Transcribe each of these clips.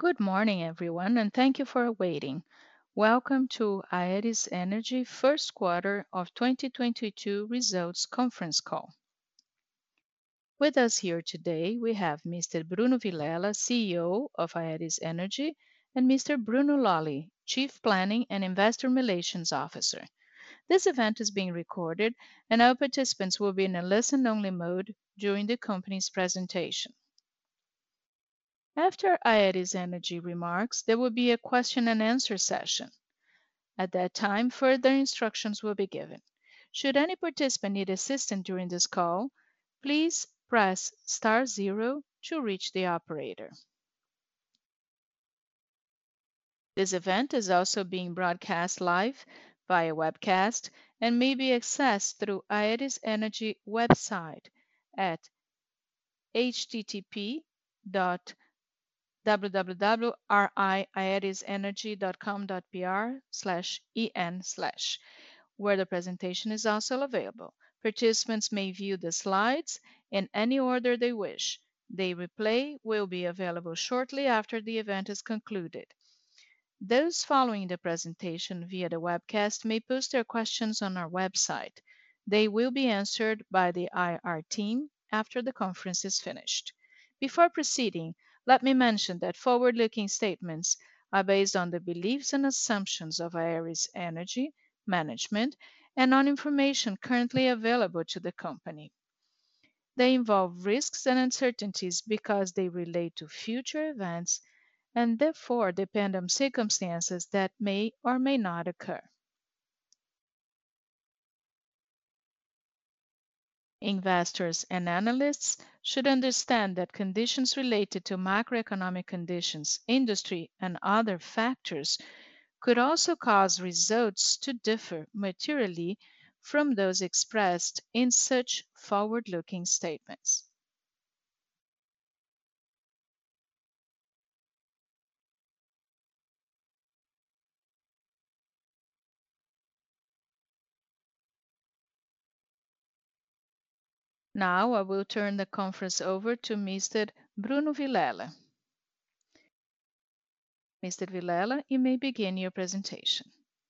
Good morning, everyone, and thank you for waiting. Welcome to Aeris Energy first quarter of 2022 results conference call. With us here today, we have Mr. Bruno Vilela, CEO of Aeris Energy, and Mr. Bruno Lolli, Chief Planning and Investor Relations Officer. This event is being recorded, and all participants will be in a listen-only mode during the company's presentation. After Aeris Energy remarks, there will be a question and answer session. At that time, further instructions will be given. Should any participant need assistance during this call, please press star zero to reach the operator. This event is also being broadcast live via webcast and may be accessed through Aeris Energy website at http://www.riaerisenergy.com.br/en/ where the presentation is also available. Participants may view the slides in any order they wish. The replay will be available shortly after the event is concluded. Those following the presentation via the webcast may post their questions on our website. They will be answered by the IR team after the conference is finished. Before proceeding, let me mention that forward-looking statements are based on the beliefs and assumptions of Aeris Energy management and on information currently available to the company. They involve risks and uncertainties because they relate to future events and therefore depend on circumstances that may or may not occur. Investors and analysts should understand that conditions related to macroeconomic conditions, industry, and other factors could also cause results to differ materially from those expressed in such forward-looking statements. Now I will turn the conference over to Mr. Bruno Vilela. Mr. Vilela, you may begin your presentation.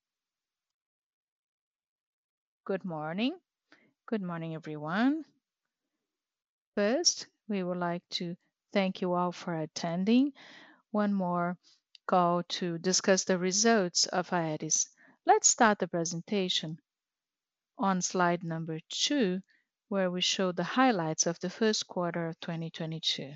Good morning. Good morning, everyone. First, we would like to thank you all for attending one more call to discuss the results of Aeris. Let's start the presentation on slide number 2, where we show the highlights of the first quarter of 2022.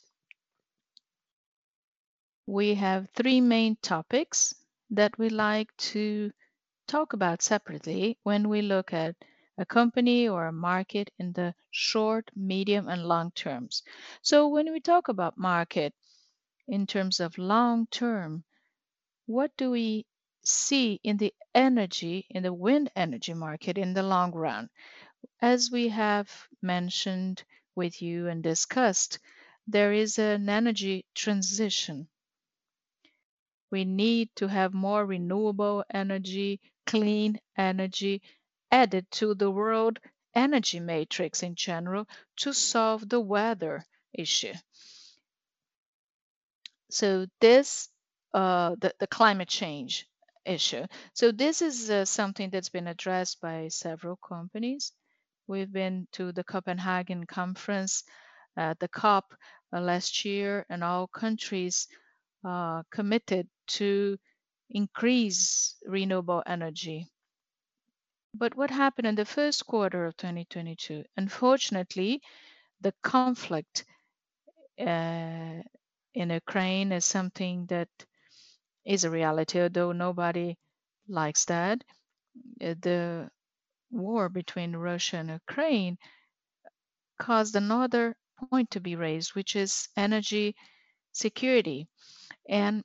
We have 3 main topics that we like to talk about separately when we look at a company or a market in the short, medium, and long terms. So when we talk about market in terms of long term, what do we see in the wind energy market in the long run? As we have mentioned with you and discussed, there is an energy transition. We need to have more renewable energy, clean energy added to the world energy matrix in general to solve the weather issue. So this, the climate change issue. So this is something that's been addressed by several companies. We've been to the Copenhagen conference, the COP last year, and all countries committed to increase renewable energy. But what happened in the first quarter of 2022? Unfortunately, the conflict in Ukraine is something that is a reality, although nobody likes that. The war between Russia and Ukraine caused another point to be raised, which is energy security. And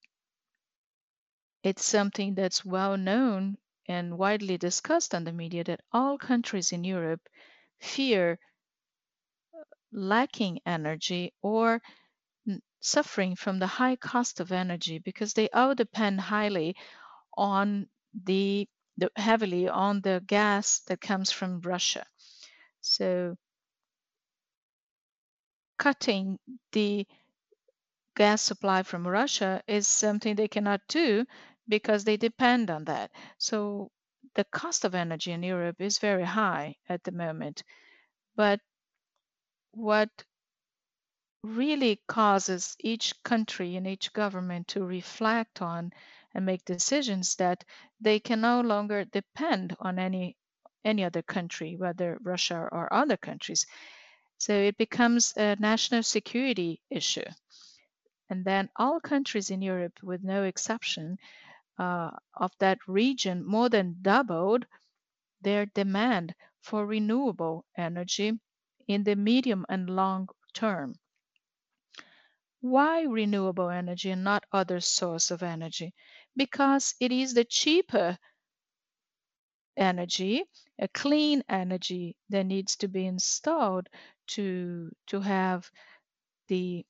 it's something that's well known and widely discussed on the media that all countries in Europe fear lacking energy or suffering from the high cost of energy because they all depend highly on heavily on the gas that comes from Russia. So cutting the gas supply from Russia is something they cannot do because they depend on that. So the cost of energy in Europe is very high at the moment. But what really causes each country and each government to reflect on and make decisions that they can no longer depend on any other country, whether Russia or other countries. So it becomes a national security issue. And then all countries in Europe, with no exception, of that region more than doubled their demand for renewable energy in the medium and long term. Why renewable energy and not other source of energy? Because it is the cheaper energy, a clean energy that needs to be installed to have the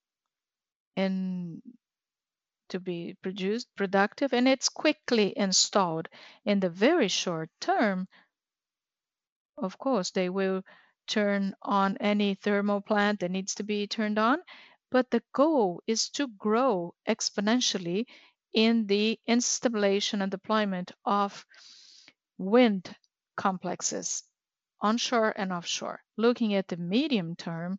and to be produced productive, and it's quickly installed. In the very short term, of course, they will turn on any thermal plant that needs to be turned on, but the goal is to grow exponentially in the installation and deployment of wind complexes, onshore and offshore. Looking at the medium term,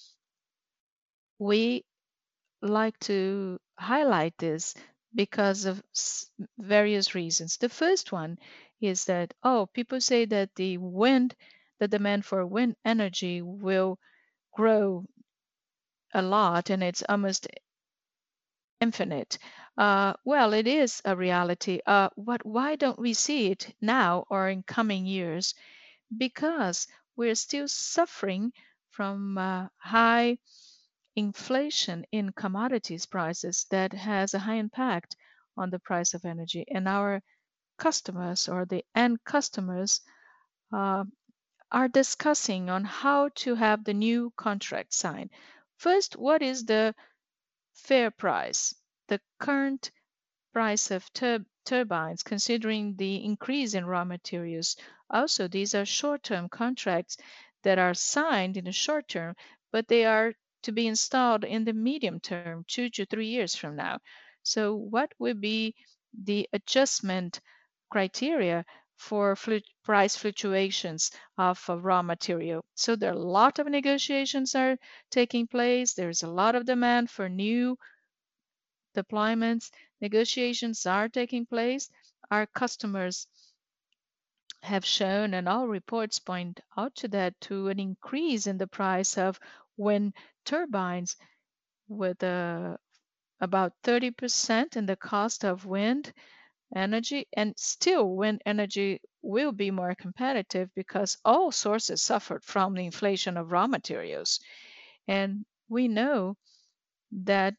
we like to highlight this because of various reasons. The first one is that, oh, people say that the demand for wind energy will grow a lot and it's almost infinite. Well, it is a reality. Why don't we see it now or in coming years? Because we're still suffering from high inflation in commodities prices that has a high impact on the price of energy. And our customers or the end customers uh, are discussing on how to have the new contract signed. First, what is the fair price? The current price of turbines, considering the increase in raw materials. Also, these are short term contracts that are signed in the short term, but they are to be installed in the medium term, 2 to 3 years from now. So, what would be the adjustment criteria for price fluctuations of raw material? So, there are a lot of negotiations are taking place. There's a lot of demand for new deployments, negotiations are taking place. Our customers have shown, and all reports point out to that, to an increase in the price of wind turbines with about 30% in the cost of wind energy. And still, wind energy will be more competitive because all sources suffered from the inflation of raw materials. And we know that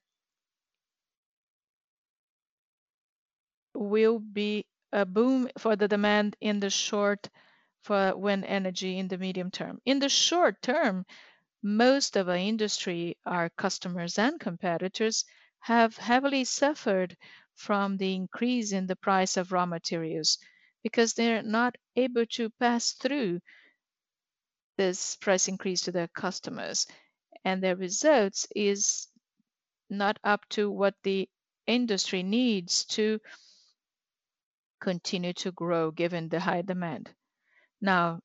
will be a boom for the demand in the short for wind energy in the medium term. In the short term, most of our industry, our customers and competitors, have heavily suffered from the increase in the price of raw materials because they're not able to pass through this price increase to their customers. And the results is not up to what the industry needs to continue to grow given the high demand. Now,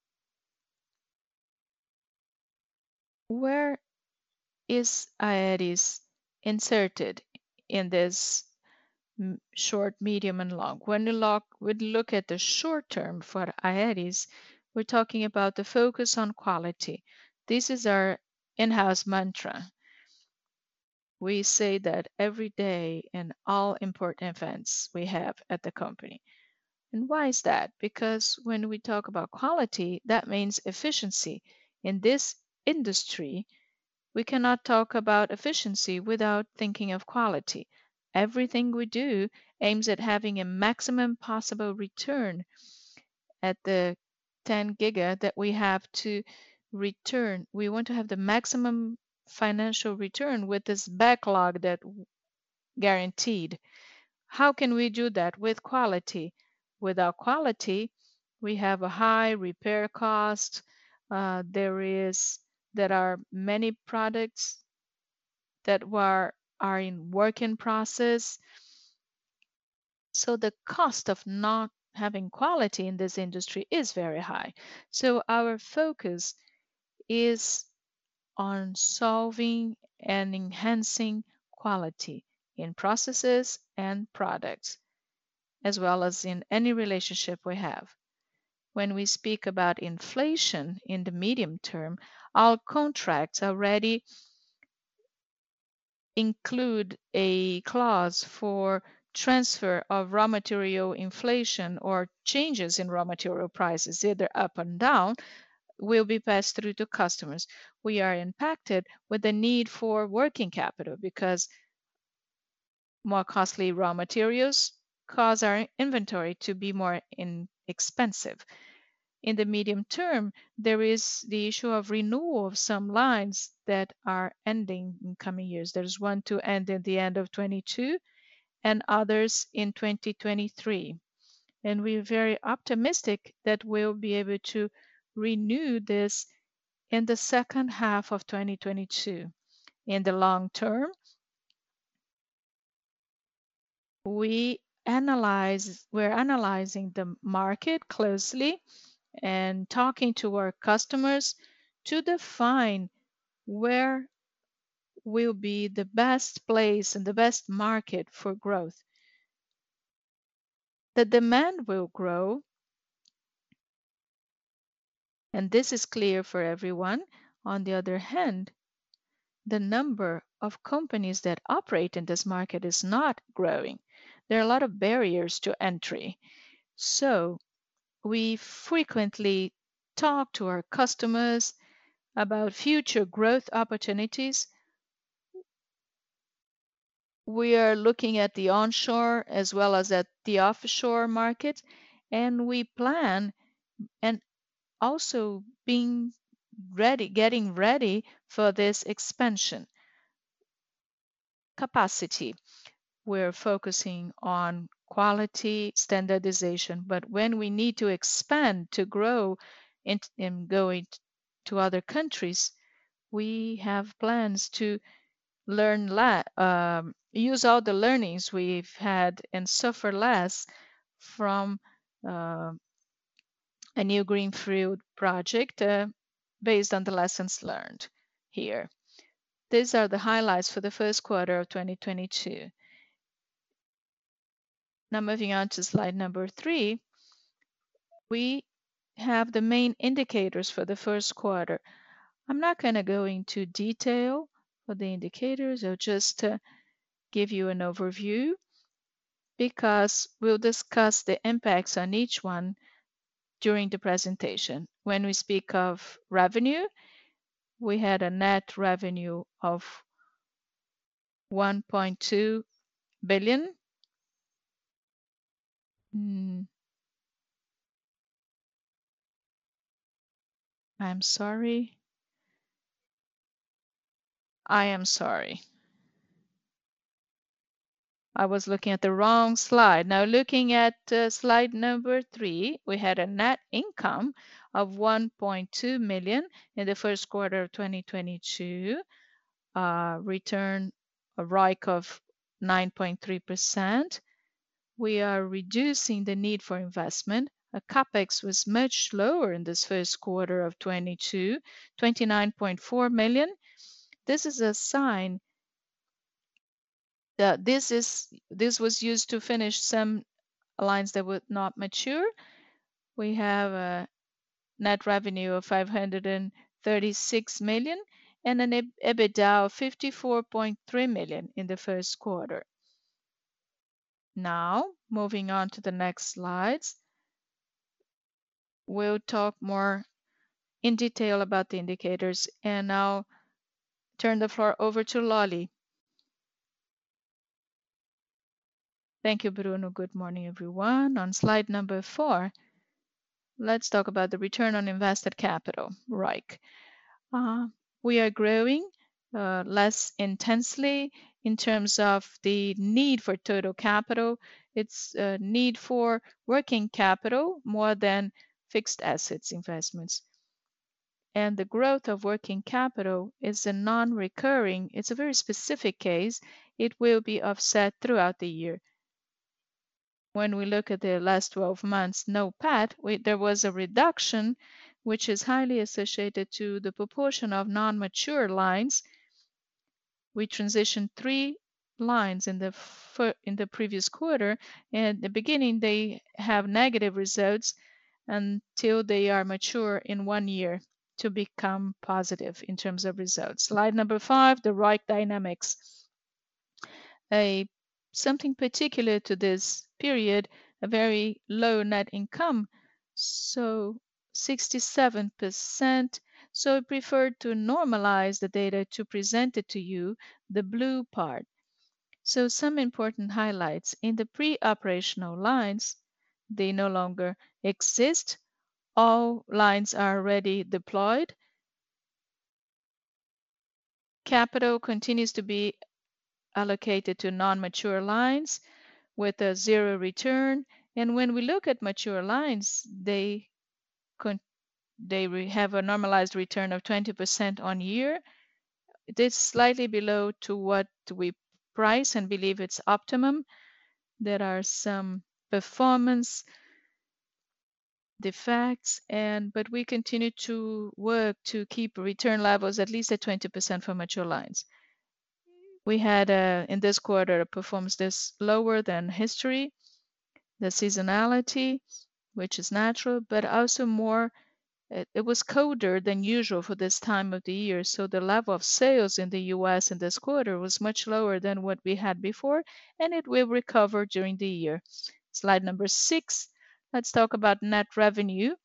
where is Aeris inserted in this short, medium, and long? When we look at the short term for Aeris, we're talking about the focus on quality. This is our in-house mantra. We say that every day in all important events we have at the company. And why is that? Because when we talk about quality, that means efficiency. In this industry, we cannot talk about efficiency without thinking of quality. Everything we do aims at having a maximum possible return at the 10 giga that we have to return. We want to have the maximum financial return with this backlog that guaranteed. How can we do that? With quality. Without quality, we have a high repair cost. There are many products that were are in work in process. So the cost of not having quality in this industry is very high. So our focus is on solving and enhancing quality in processes and products, as well as in any relationship we have. When we speak about inflation in the medium term, our contracts already include a clause for transfer of raw material inflation or changes in raw material prices, either up and down, will be passed through to customers. We are impacted with the need for working capital because more costly raw materials cause our inventory to be more expensive. In the medium term, there is the issue of renewal of some lines that are ending in coming years. There's one to end at the end of 22 and others in 2023. And we're very optimistic that we'll be able to renew this in the second half of 2022. In the long term, we're analyzing the market closely and talking to our customers to define where will be the best place and the best market for growth. The demand will grow, and this is clear for everyone. On the other hand, the number of companies that operate in this market is not growing. There are a lot of barriers to entry. So we frequently talk to our customers about future growth opportunities. We are looking at the onshore as well as at the offshore market, and we plan and also getting ready for this expansion. Capacity. We're focusing on quality, standardization, but when we need to expand to grow and go to other countries, we have plans to use all the learnings we've had and suffer less from uh, a new greenfield project based on the lessons learned here. These are the highlights for the first quarter of 2022. Now moving on to slide number 3, we have the main indicators for the first quarter. I'm not going to go into detail for the indicators. I'll just give you an overview because we'll discuss the impacts on each one during the presentation. When we speak of revenue, we had a net revenue of 1.2 billion. I'm sorry. I am sorry. I was looking at the wrong slide. Now looking at slide number 3, we had a net income of 1.2 million in the first quarter of 2022, return a ROIC of 9.3%. We are reducing the need for investment. CapEx was much lower in this first quarter of 22, 29.4 million. This is a sign that this was used to finish some lines that were not mature. We have a net revenue of 536 million and an EBITDA of 54.3 million in the first quarter. Now, moving on to the next slides, we'll talk more in detail about the indicators, and I'll turn the floor over to Lolly. Thank you, Bruno. Good morning, everyone. On slide number 4, let's talk about the return on invested capital, ROIC. We are growing less intensely in terms of the need for total capital. It's a need for working capital more than fixed assets investments. And the growth of working capital is a non-recurring, it's a very specific case. it will be offset throughout the year. When we look at the last 12 months, NOPAT, there was a reduction, which is highly associated to the proportion of non-mature lines. We transitioned 3 lines in the previous quarter, and at the beginning they have negative results until they are mature in 1 year to become positive in terms of results. Slide number 5, the ROIC dynamics. Something particular to this period, a very low net income, so 67%. So I preferred to normalize the data to present it to you, the blue part. So some important highlights. In the pre-operational lines, they no longer exist. All lines are already deployed. Capital continues to be allocated to non-mature lines with a 0 return. And when we look at mature lines, they have a normalized return of 20% on year. It is slightly below to what we price and believe it's optimum. There are some performance defects, but we continue to work to keep return levels at least at 20% for mature lines. We had in this quarter a performance that's lower than history, the seasonality, which is natural, but also more, it was colder than usual for this time of the year. So the level of sales in the US in this quarter was much lower than what we had before, and it will recover during the year. Slide number 6. Let's talk about net revenue.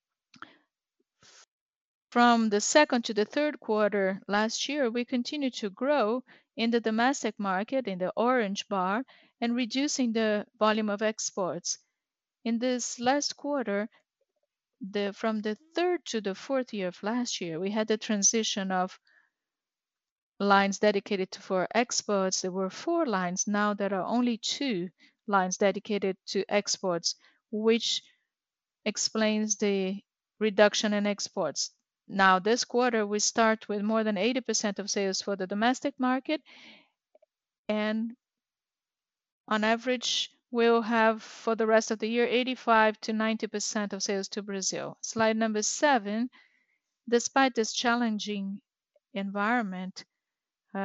From the second to the third quarter last year, we continued to grow in the domestic market in the orange bar and reducing the volume of exports. In this last quarter, from the third to the fourth year of last year, we had the transition of lines dedicated for exports. There were 4 lines. Now there are only 2 lines dedicated to exports, which explains the reduction in exports. Now, this quarter, we start with more than 80% of sales for the domestic market, and on average, we'll have for the rest of the year 85 to 90% of sales to Brazil. Slide number 7. Despite this challenging environment, we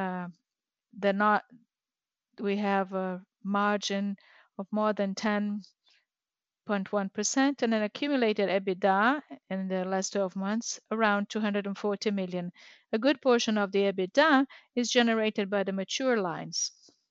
have a margin of more than 10.1% and an accumulated EBITDA in the last 12 months around 240 million. A good portion of the EBITDA is generated by the mature lines.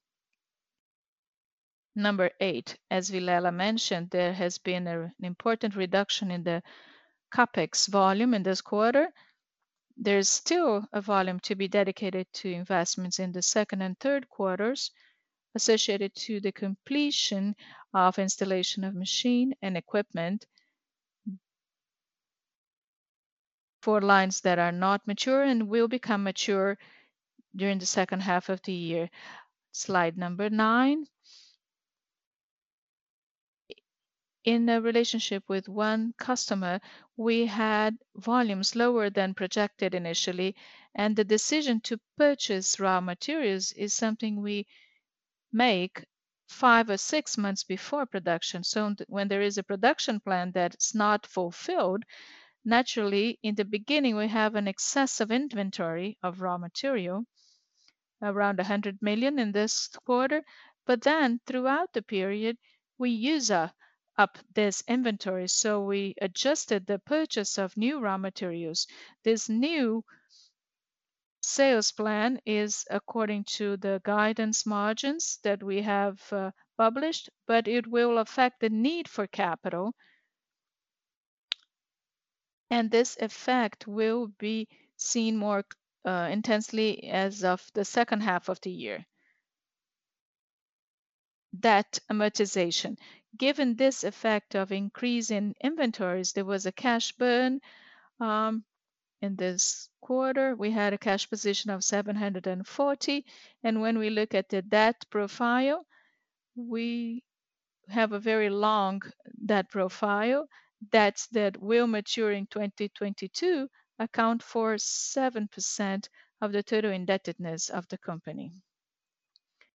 Number 8, as Vilela mentioned, there has been an important reduction in the CapEx volume in this quarter. There's still a volume to be dedicated to investments in the second and third quarters associated to the completion of installation of machine and equipment for lines that are not mature and will become mature during the second half of the year. Slide number 9. In a relationship with one customer, we had volumes lower than projected initially, and the decision to purchase raw materials is something we make 5 or 6 months before production. So when there is a production plan that's not fulfilled, naturally, in the beginning, we have an excessive inventory of raw material, around 100 million in this quarter. But then throughout the period, we use up this inventory. So we adjusted the purchase of new raw materials. This new sales plan is according to the guidance margins that we have published, but it will affect the need for capital. And this effect will be seen more intensely as of the second half of the year. Debt amortization. Given this effect of increase in inventories, there was a cash burn in this quarter. We had a cash position of 740, and when we look at the debt profile, we have a very long debt profile. Debts that will mature in 2022 account for 7% of the total indebtedness of the company.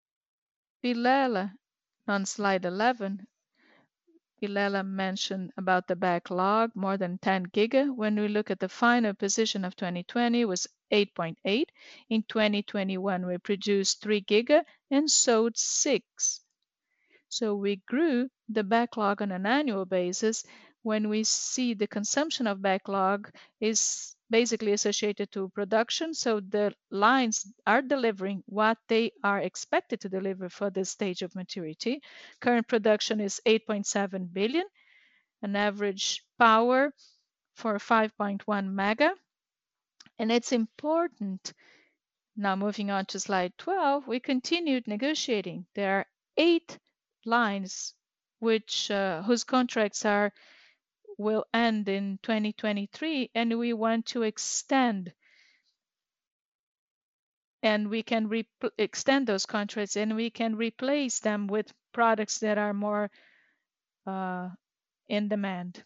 Vilela, on slide 11, Vilela mentioned about the backlog, more than 10 giga. When we look at the final position of 2020 was 8.8. In 2021, we produced 3 giga and sold 6. So we grew the backlog on an annual basis. When we see the consumption of backlog is basically associated to production, so the lines are delivering what they are expected to deliver for this stage of maturity. Current production is 8.7 billion, an average power for 5.1 mega. And it's important, now moving on to slide 12, we continued negotiating. There are 8 lines whose contracts will end in 2023, and we want to extend, and we can extend those contracts, and we can replace them with products that are more in demand.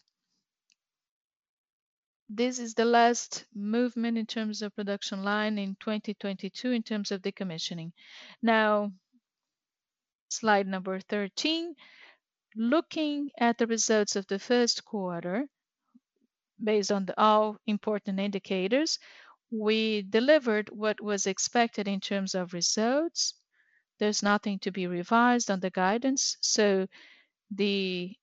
This is the last movement in terms of production line in 2022 in terms of decommissioning. Now, slide number 13. Looking at the results of the first quarter, based on all important indicators, we delivered what was expected in terms of results. There's nothing to be revised on the guidance, so the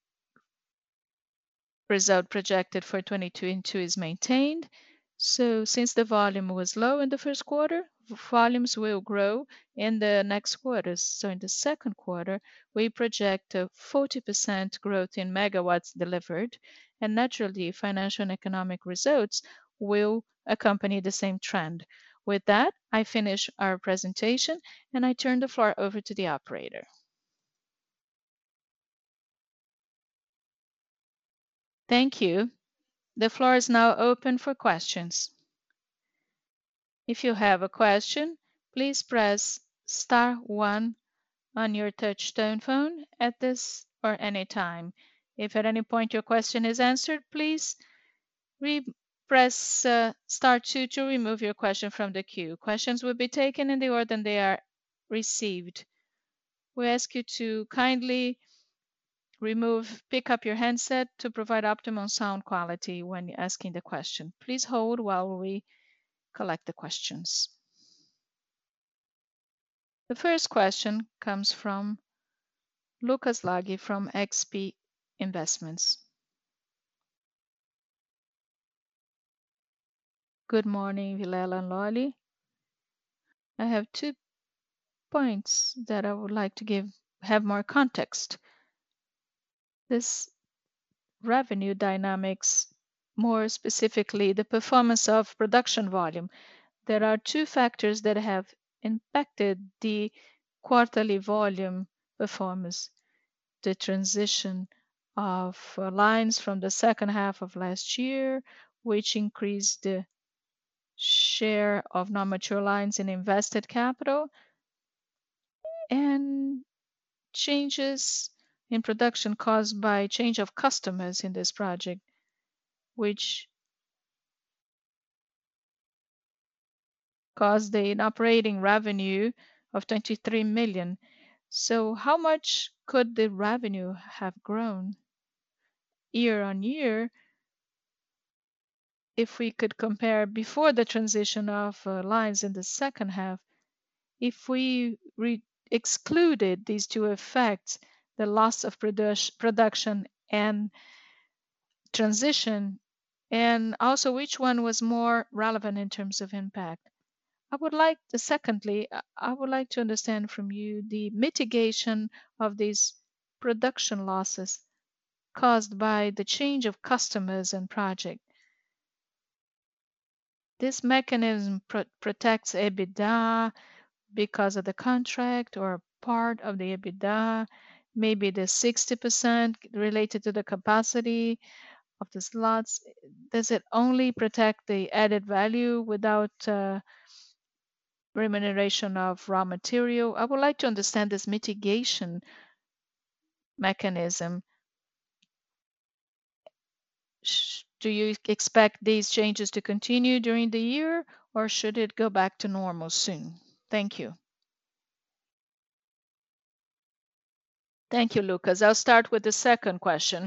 result projected for 2022 is maintained. So since the volume was low in the first quarter, volumes will grow in the next quarters. So in the second quarter, we project a 40% growth in megawatts delivered, and naturally, financial and economic results will accompany the same trend. With that, I finish our presentation and I turn the floor over to the operator. Thank you. The floor is now open for questions. If you have a question, please press star one on your touch-tone phone at this or any time. If at any point your question is answered, please press star two to remove your question from the queue. Questions will be taken in the order they are received. We ask you to kindly pick up your handset to provide optimum sound quality when asking the question. Please hold while we collect the questions. The first question comes from Lucas Laghi from XP Investments. Good morning, Vilela and Lolli. I have 2 points that I would like to have more context. This revenue dynamics, more specifically the performance of production volume. There are 2 factors that have impacted the quarterly volume performance. The transition of lines from the second half of last year, which increased the share of non-mature lines in invested capital, and changes in production caused by change of customers in this project, which caused an operating revenue of 23 million. So how much could the revenue have grown year-on-year if we could compare before the transition of lines in the second half? If we excluded these 2 effects, the loss of production and transition, and also which one was more relevant in terms of impact? Secondly, I would like to understand from you the mitigation of these production losses caused by the change of customers and project. This mechanism protects EBITDA because of the contract, or part of the EBITDA, maybe the 60% related to the capacity of the slots. Does it only protect the added value without remuneration of raw material? I would like to understand this mitigation mechanism. Do you expect these changes to continue during the year, or should it go back to normal soon? Thank you. Thank you, Lucas. I'll start with the second question.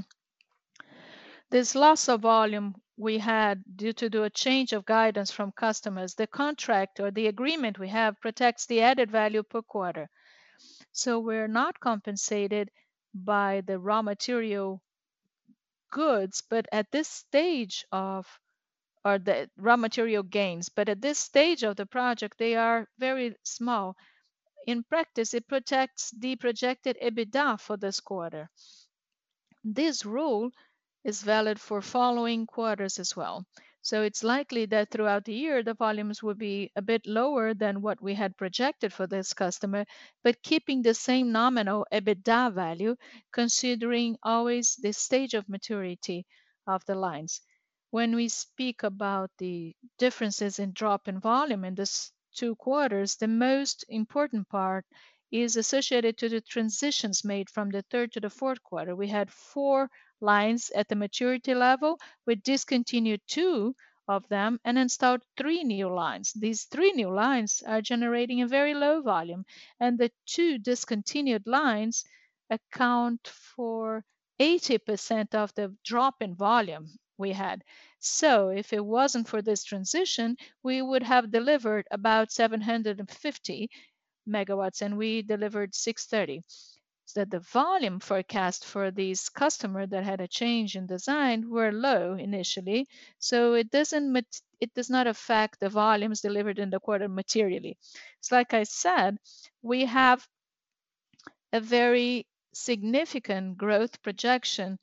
This loss of volume we had due to a change of guidance from customers, the contract or the agreement we have protects the added value per quarter. So we're not compensated by the raw material goods, but at this stage of or the raw material gains, but at this stage of the project, they are very small. In practice, it protects the projected EBITDA for this quarter. This rule is valid for following quarters as well. So it's likely that throughout the year, the volumes will be a bit lower than what we had projected for this customer, but keeping the same nominal EBITDA value, considering always the stage of maturity of the lines. When we speak about the differences in drop in volume in these 2 quarters, the most important part is associated to the transitions made from the third to the fourth quarter. We had 4 lines at the maturity level. We discontinued 2 of them and installed 3 new lines. These 3 new lines are generating a very low volume, and the 2 discontinued lines account for 80% of the drop in volume we had. So if it wasn't for this transition, we would have delivered about 750 megawatts, and we delivered 630. So the volume forecast for these customer that had a change in design were low initially, so it does not affect the volumes delivered in the quarter materially. So like I said, we have a very significant growth projection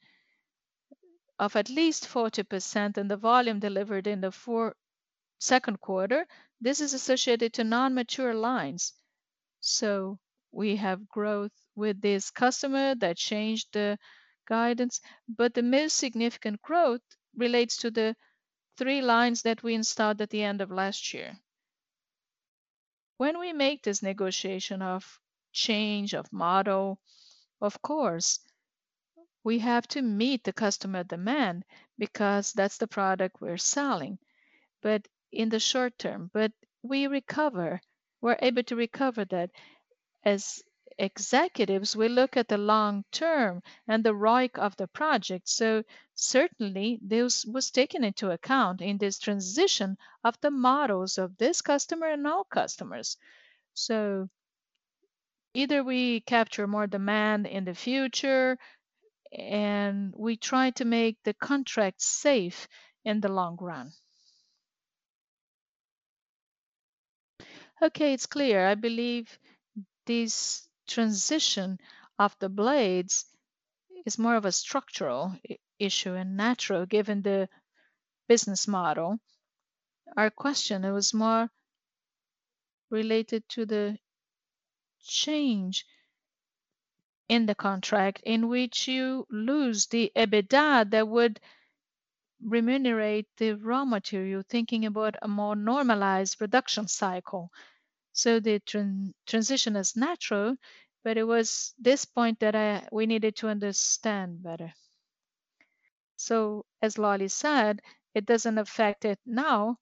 of at least 40% in the volume delivered in the second quarter. This is associated to non-mature lines. So we have growth with this customer that changed the guidance, but the most significant growth relates to the 3 lines that we installed at the end of last year. When we make this negotiation of change of model, of course, we have to meet the customer demand because that's the product we're selling. But in the short term, but we're able to recover that. As executives, we look at the long term and the ROIC of the project. So certainly this was taken into account in this transition of the models of this customer and all customers. So either we capture more demand in the future and we try to make the contract safe in the long run. Okay, it's clear. I believe this transition of the blades is more of a structural issue and natural given the business model. Our question, it was more related to the change in the contract in which you lose the EBITDA that would remunerate the raw material, thinking about a more normalized production cycle. So the transition is natural, but it was this point that we needed to understand better. So as Lolly said, it doesn't affect it now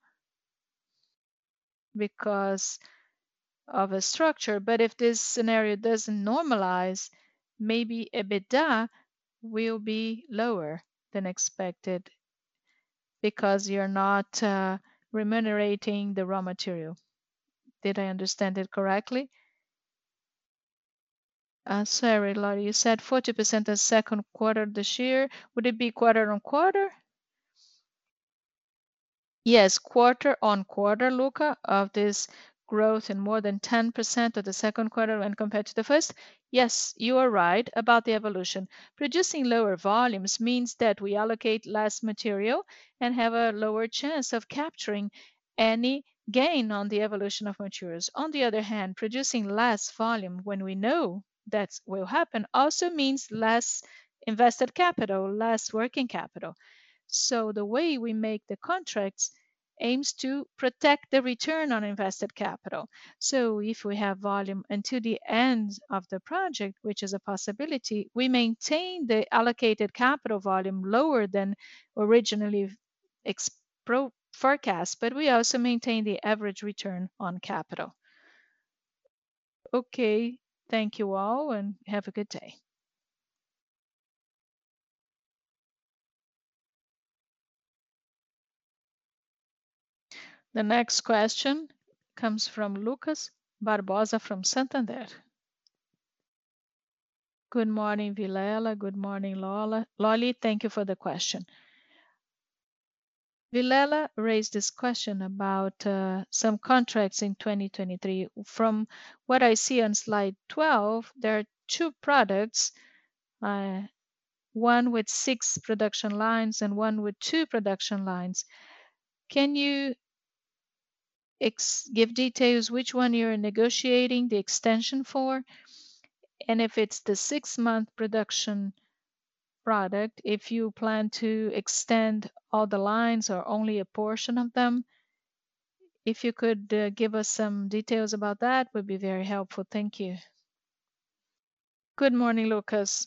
because of a structure, but if this scenario doesn't normalize, maybe EBITDA will be lower than expected because you're not remunerating the raw material. Did I understand it correctly? Sorry, Lottie, you said 40% the second quarter this year. Would it be quarter on quarter? Yes, quarter on quarter, Luca, of this growth in more than 10% of the second quarter when compared to the first. Yes, you are right about the evolution. Producing lower volumes means that we allocate less material and have a lower chance of capturing any gain on the evolution of materials. On the other hand, producing less volume when we know that will happen also means less invested capital, less working capital. So the way we make the contracts aims to protect the return on invested capital. So if we have volume until the end of the project, which is a possibility, we maintain the allocated capital volume lower than originally forecast, but we also maintain the average return on capital. Okay, thank you all and have a good day. The next question comes from Lucas Barbosa from Santander. Good morning, Vilela. Good morning, Lolly. Thank you for the question. Vilela raised this question about some contracts in 2023. From what I see on slide 12, there are two products, one with 6 production lines and one with 2 production lines. Can you give details which one you're negotiating the extension for? And if it's the 6-month production product, if you plan to extend all the lines or only a portion of them. If you could give us some details about that, would be very helpful. Thank you. Good morning, Lucas.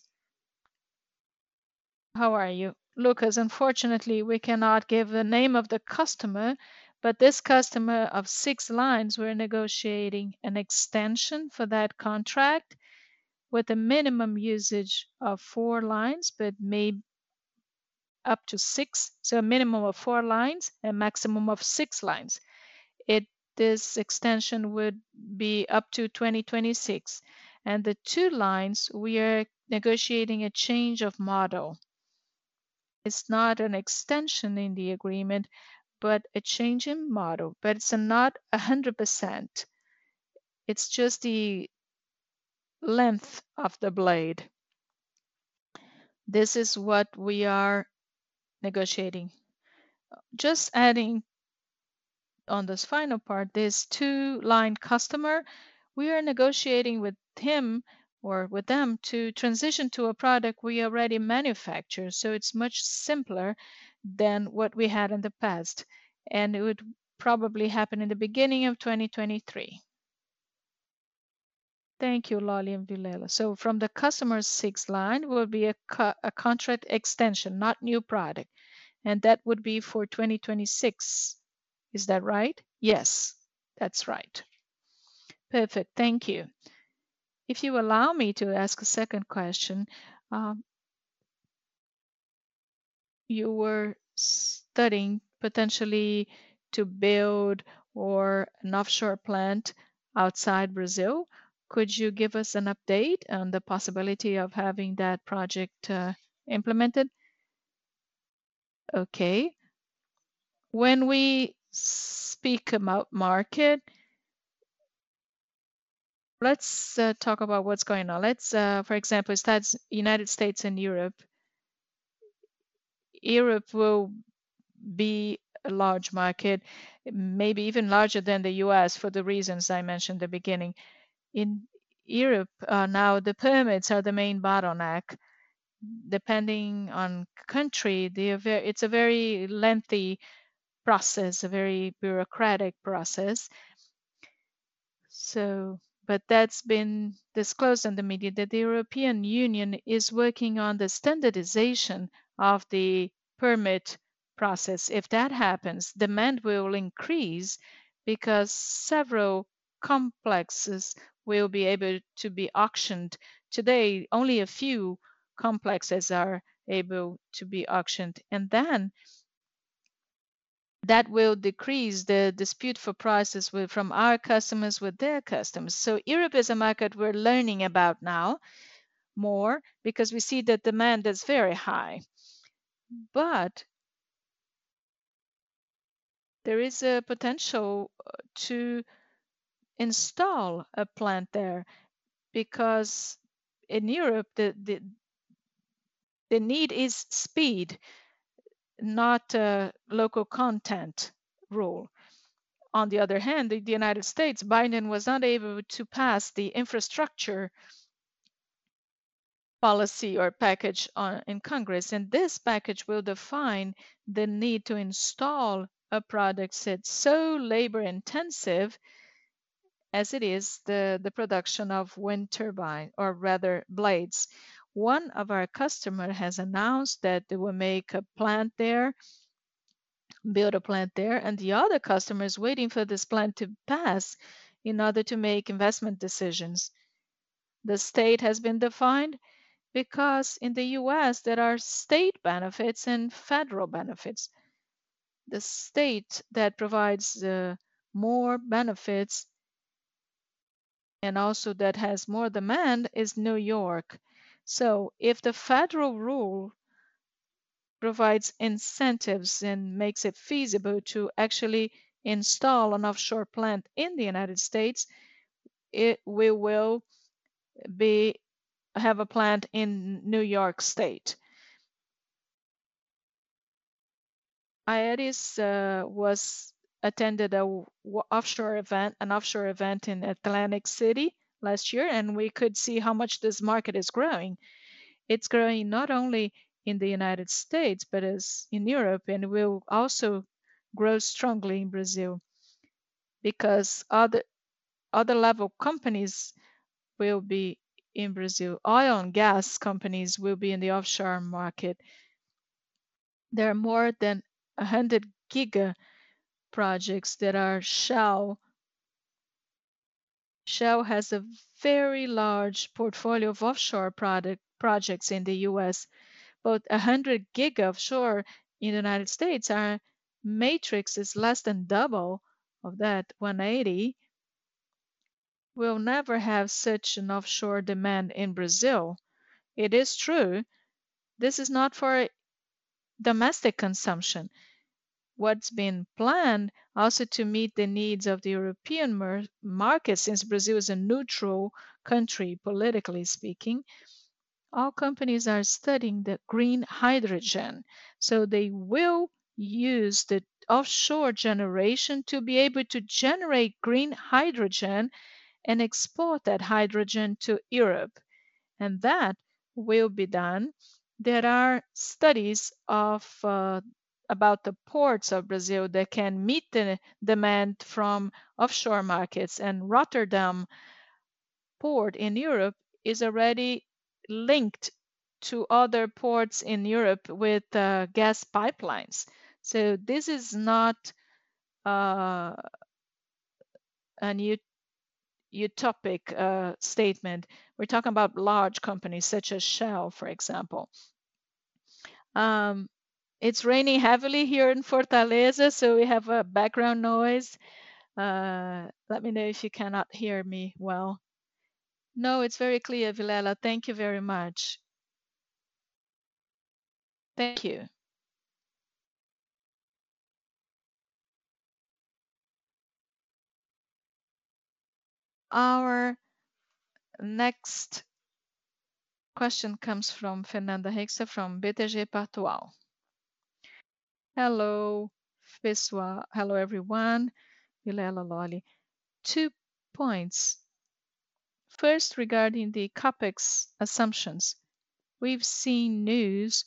How are you? Lucas, unfortunately, we cannot give the name of the customer, but this customer of 6 lines, we're negotiating an extension for that contract with a minimum usage of 4 lines, but maybe up to 6. So a minimum of 4 lines and maximum of 6 lines. This extension would be up to 2026. And the 2 lines, we are negotiating a change of model. It's not an extension in the agreement, but a change in model. But it's not 100%. It's just the length of the blade. This is what we are negotiating. Just adding on this final part, this 2-line customer, we are negotiating with him or with them to transition to a product we already manufacture. So it's much simpler than what we had in the past. And it would probably happen in the beginning of 2023. Thank you, Lolly and Vilela. So from the customer's 6 line will be a contract extension, not new product. And that would be for 2026. Is that right? Yes, that's right. Perfect. Thank you. If you allow me to ask a second question, you were studying potentially to build or an offshore plant outside Brazil. Could you give us an update on the possibility of having that project implemented? Okay. When we speak about market, let's talk about what's going on. Let's, for example, United States and Europe. Europe will be a large market, maybe even larger than the US for the reasons I mentioned at the beginning. In Europe, now the permits are the main bottleneck. Depending on country, it's a very lengthy process, a very bureaucratic process. So, but that's been disclosed in the media that the European Union is working on the standardization of the permit process. If that happens, demand will increase because several complexes will be able to be auctioned. Today, only a few complexes are able to be auctioned. And then that will decrease the dispute for prices from our customers with their customers. So Europe is a market we're learning about now more because we see that demand is very high. But there is a potential to install a plant there because in Europe the need is speed, not local content rule. On the other hand, the United States, Biden was not able to pass the infrastructure policy or package in Congress. And this package will define the need to install a product that's so labor intensive as it is the production of wind turbine, or rather blades. One of our customers has announced that they will make a plant there, build a plant there, and the other customer is waiting for this plant to pass in order to make investment decisions. The state has been defined because in the US there are state benefits and federal benefits. the state that provides more benefits and also that has more demand is New York. So if the federal rule provides incentives and makes it feasible to actually install an offshore plant in the United States, we will be have a plant in New York State. Aeris was attended an offshore event in Atlantic City last year, and we could see how much this market is growing. It's growing not only in the United States, but as in Europe, and will also grow strongly in Brazil because other level companies will be in Brazil. Oil and gas companies will be in the offshore market. There are more than 100 giga projects that are Shell. Shell has a very large portfolio of offshore projects in the US. But 100 gig offshore in the United States, our matrix is less than double of that, 180. We'll never have such an offshore demand in Brazil. It is true. This is not for domestic consumption. What's been planned also to meet the needs of the European market, since Brazil is a neutral country, politically speaking, all companies are studying the green hydrogen. So they will use the offshore generation to be able to generate green hydrogen and export that hydrogen to Europe. And that will be done. There are studies about the ports of Brazil that can meet the demand from offshore markets, and Rotterdam port in Europe is already linked to other ports in Europe with gas pipelines. So this is not uh, an utopic statement. We're talking about large companies such as Shell, for example. Um, it's raining heavily here in Fortaleza, so we have a background noise. Let me know if you cannot hear me well. No, it's very clear, Vilela. Thank you very much. Thank you. Our next question comes from Fernanda Hixa from BTG Pactual. Hello, pessoal. Hello, everyone. Vilela Lolli. 2 points. First, regarding the CapEx assumptions. We've seen news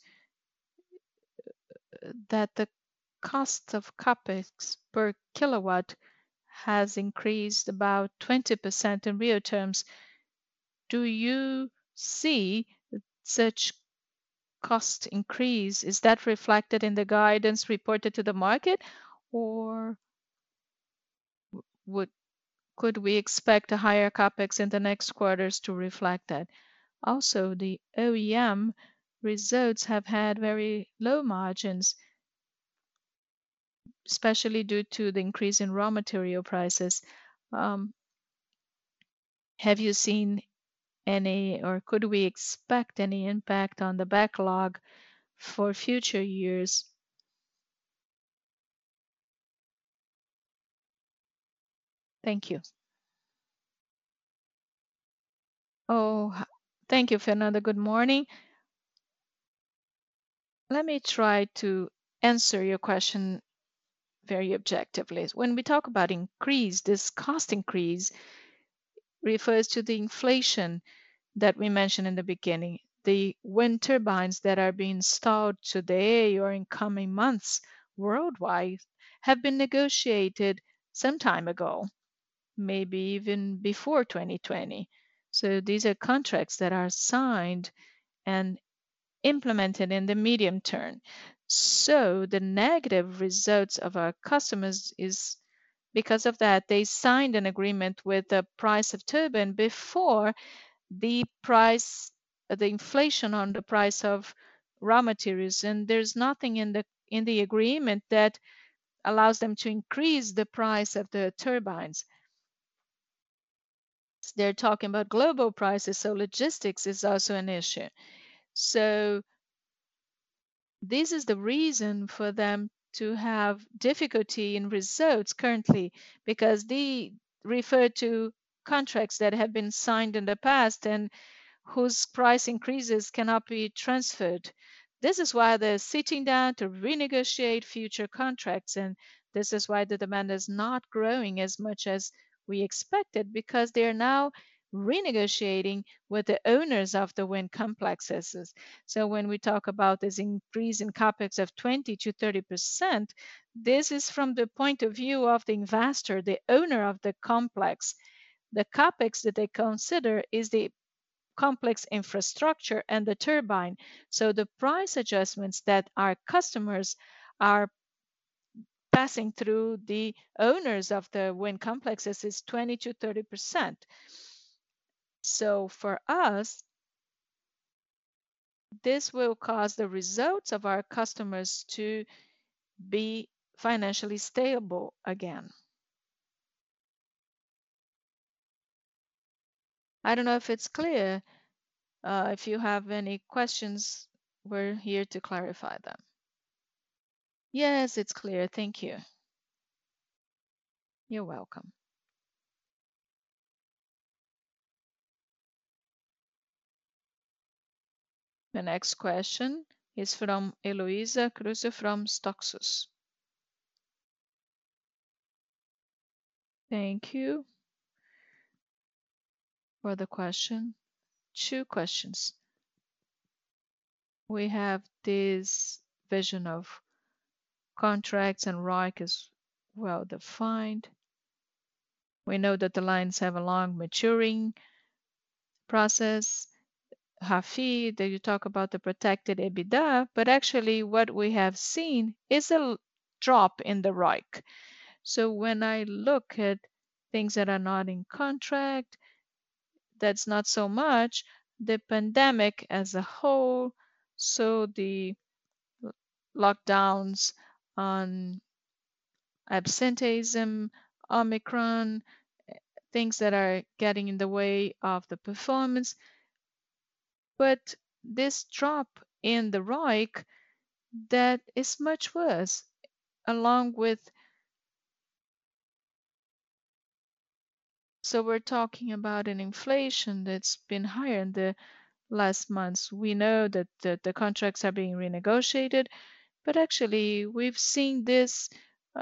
that the cost of CapEx per kilowatt has increased about 20% in real terms. Do you see such cost increase? Is that reflected in the guidance reported to the market, or would could we expect a higher CapEx in the next quarters to reflect that? Also, the OEM results have had very low margins, especially due to the increase in raw material prices. Um, have you seen any, or could we expect any impact on the backlog for future years? Thank you. Oh, thank you, Fernanda. Good morning. Let me try to answer your question very objectively. When we talk about increase, this cost increase refers to the inflation that we mentioned in the beginning. The wind turbines that are being installed today or in coming months worldwide have been negotiated some time ago, maybe even before 2020. So these are contracts that are signed and implemented in the medium term. So the negative results of our customers is because of that. They signed an agreement with the price of turbine before the price, the inflation on the price of raw materials, and there's nothing in the agreement that allows them to increase the price of the turbines. They're talking about global prices, so logistics is also an issue. So this is the reason for them to have difficulty in results currently, because they refer to contracts that have been signed in the past and whose price increases cannot be transferred. This is why they're sitting down to renegotiate future contracts, and this is why the demand is not growing as much as we expected, because they are now renegotiating with the owners of the wind complexes. So when we talk about this increase in capex of 20 to 30%, this is from the point of view of the investor, the owner of the complex. The capex that they consider is the complex infrastructure and the turbine. So the price adjustments that our customers are passing through the owners of the wind complexes is 20 to 30%. So for us, this will cause the results of our customers to be financially stable again. I don't know if it's clear. If you have any questions, we're here to clarify them. Yes, it's clear. Thank you. You're welcome. The next question is from Eloisa Cruz from Stoxus. Thank you for the question. Two questions. We have this vision of contracts and ROIC is well defined. We know that the lines have a long maturing process. Rafi, that you talk about the protected EBITDA, but actually what we have seen is a drop in the ROIC. So when I look at things that are not in contract, that's not so much the pandemic as a whole. So the lockdowns on absenteeism, Omicron, things that are getting in the way of the performance. But this drop in the ROIC that is much worse, along with, so we're talking about an inflation that's been higher in the last months. We know that the contracts are being renegotiated, but actually we've seen this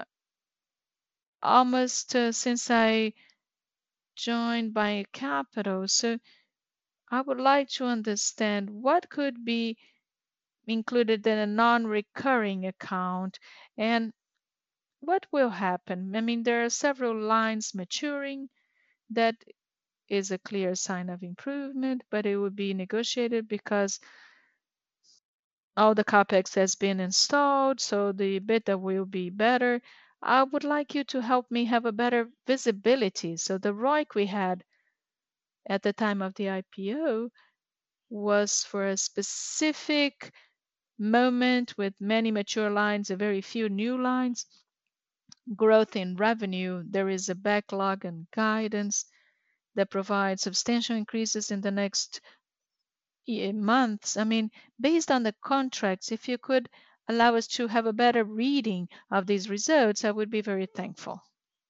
almost since I joined Bio Capital. So I would like to understand what could be included in a non-recurring account and what will happen. I mean, there are several lines maturing. That is a clear sign of improvement, but it will be negotiated because all the capex has been installed, so the EBITDA will be better. I would like you to help me have a better visibility. So the ROIC we had at the time of the IPO was for a specific moment with many mature lines and very few new lines. Growth in revenue, there is a backlog and guidance that provides substantial increases in the next months. I mean, based on the contracts, if you could allow us to have a better reading of these results, I would be very thankful.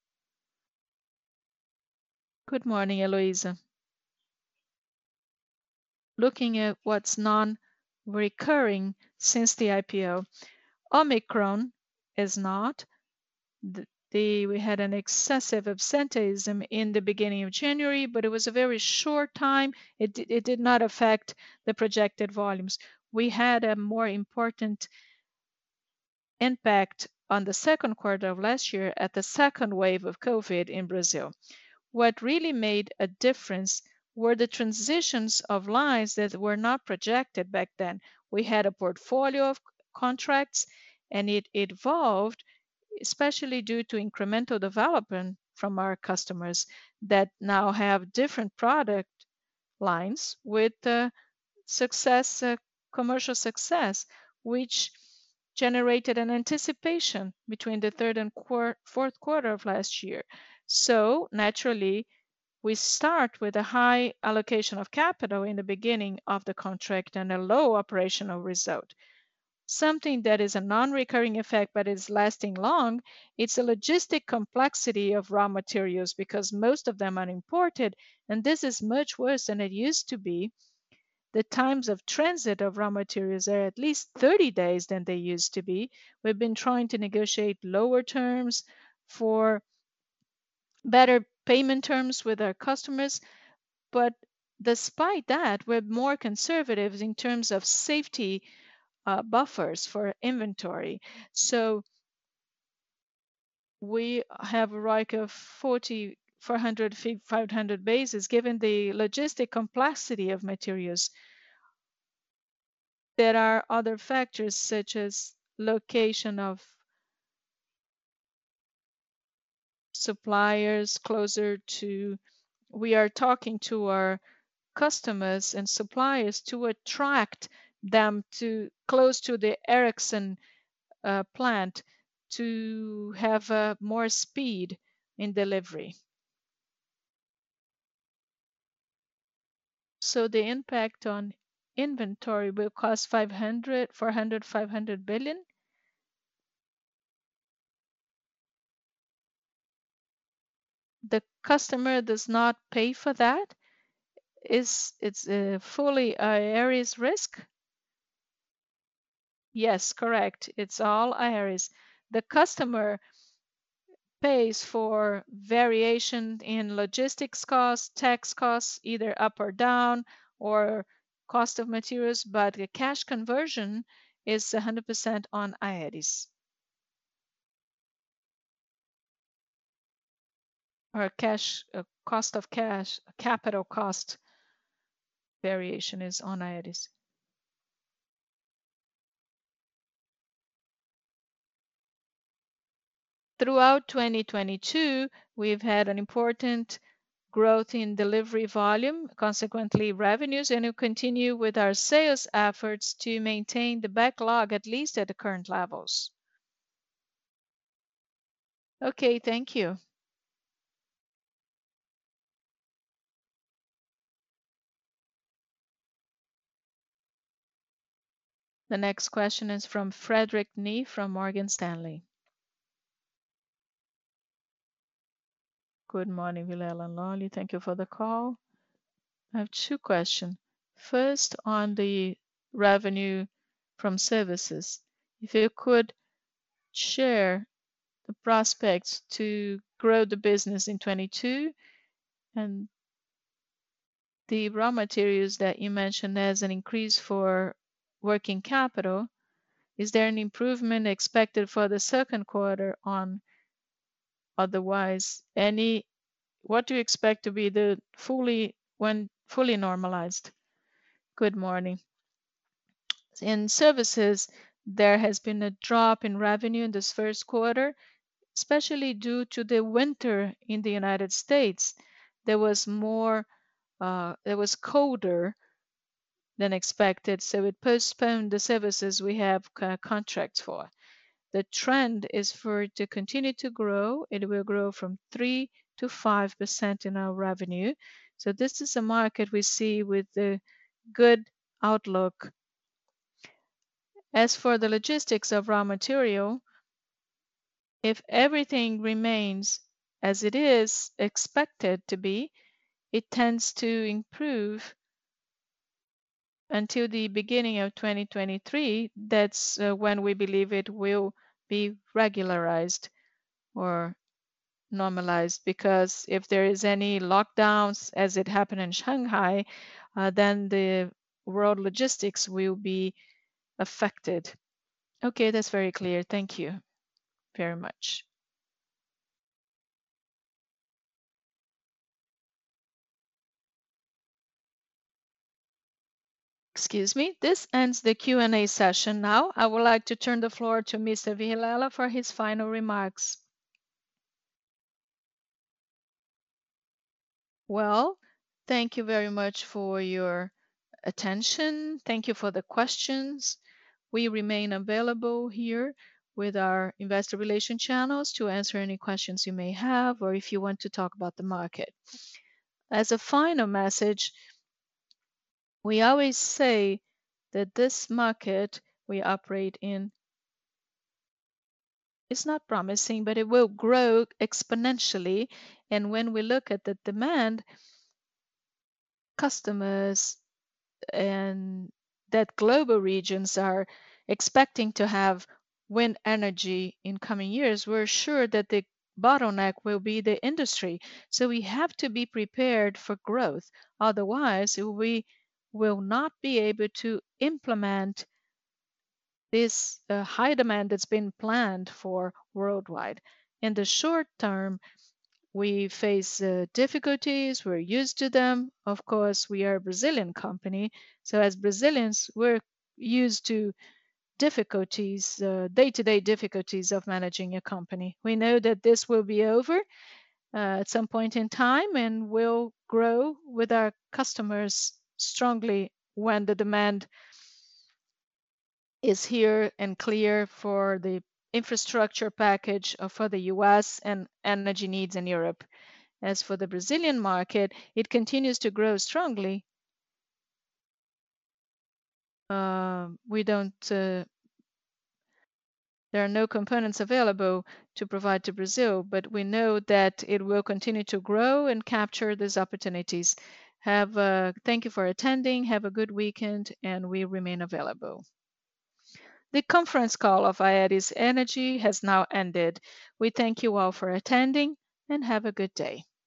Good morning, Eloisa. Looking at what's non-recurring since the IPO, Omicron is not. We had an excessive absenteeism in the beginning of January, but it was a very short time. It did not affect the projected volumes. We had a more important impact on the second quarter of last year at the second wave of COVID in Brazil. What really made a difference were the transitions of lines that were not projected back then. We had a portfolio of contracts and it evolved, especially due to incremental development from our customers that now have different product lines with success, commercial success, which generated an anticipation between the third and fourth quarter of last year. So naturally, we start with a high allocation of capital in the beginning of the contract and a low operational result. Something that is a non-recurring effect but is lasting long, it's a logistic complexity of raw materials because most of them are imported, and this is much worse than it used to be. The times of transit of raw materials are at least 30 days than they used to be. We've been trying to negotiate lower terms for better payment terms with our customers, but despite that, we're more conservative in terms of safety buffers for inventory. So we have a ROIC of 40, 400, 500 basis given the logistic complexity of materials. There are other factors such as location of suppliers closer to, we are talking to our customers and suppliers to attract them to close to the Ericsson plant to have more speed in delivery. So the impact on inventory will cost 500, 400, 500 billion. The customer does not pay for that. It's fully Aries risk? Yes, correct. It's all Aries. The customer pays for variation in logistics costs, tax costs, either up or down, or cost of materials, but the cash conversion is 100% on Aeris. Or cash cost of cash, capital cost variation is on Aeris. Throughout 2022, we've had an important growth in delivery volume, consequently revenues, and we'll continue with our sales efforts to maintain the backlog at least at the current levels. Okay, thank you. The next question is from Frederick Nee from Morgan Stanley. Good morning, Vilela and Lolly. Thank you for the call. I have two questions. First, on the revenue from services, if you could share the prospects to grow the business in 22 and the raw materials that you mentioned as an increase for working capital. Is there an improvement expected for the second quarter on otherwise what do you expect to be the when fully normalized? Good morning. In services, there has been a drop in revenue in this first quarter, especially due to the winter in the United States. There was colder than expected, so it postponed the services we have contracts for. The trend is for it to continue to grow. It will grow from 3 to 5% in our revenue. So this is a market we see with the good outlook. As for the logistics of raw material, if everything remains as it is expected to be, it tends to improve until the beginning of 2023. That's when we believe it will be regularized or normalized, because if there is any lockdowns as it happened in Shanghai, then the world logistics will be affected. Okay, that's very clear. Thank you very much. Excuse me. This ends the Q&A session now. I would like to turn the floor to Mr. Vilela for his final remarks. Well, thank you very much for your attention. Thank you for the questions. We remain available here with our investor relation channels to answer any questions you may have, or if you want to talk about the market. As a final message, we always say that this market we operate in is not promising, but it will grow exponentially. And when we look at the demand, customers and that global regions are expecting to have wind energy in coming years, we're sure that the bottleneck will be the industry. So we have to be prepared for growth. Otherwise, we will not be able to implement this high demand that's been planned for worldwide. In the short term, we face difficulties, we're used to them. Of course, we are a Brazilian company, so as Brazilians, we're used to difficulties, day to day difficulties of managing a company. We know that this will be over at some point in time and will grow with our customers strongly when the demand is here and clear for the infrastructure package for the US and energy needs in Europe. As for the Brazilian market, it continues to grow strongly. We don't, there are no components available to provide to Brazil, but we know that it will continue to grow and capture these opportunities. Thank you for attending. Have a good weekend, and we remain available. The conference call of Aeris Energy has now ended. We thank you all for attending and have a good day.